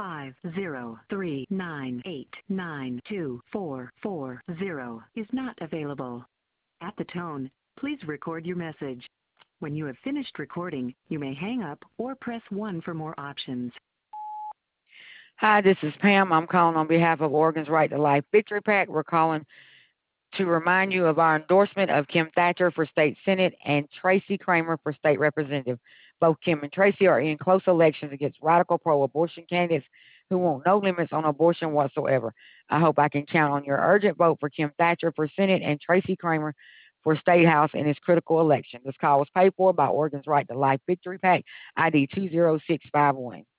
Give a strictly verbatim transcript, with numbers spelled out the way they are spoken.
five zero three nine eight nine two four four zero is not available. At the tone, please record your message. When you have finished recording, you may hang up or press one for more options. Hi, this is Pam. I'm calling on behalf of Oregon's Right to Life Victory PAC. We're calling to remind you of our endorsement of Kim Thatcher for State Senate and Tracy Kramer for State Representative. Both Kim and Tracy are in close elections against radical pro-abortion candidates who want no limits on abortion whatsoever. I hope I can count on your urgent vote for Kim Thatcher for Senate and Tracy Kramer for State House in this critical election. This call was paid for by Oregon's Right to Life Victory PAC, I D two zero six five one.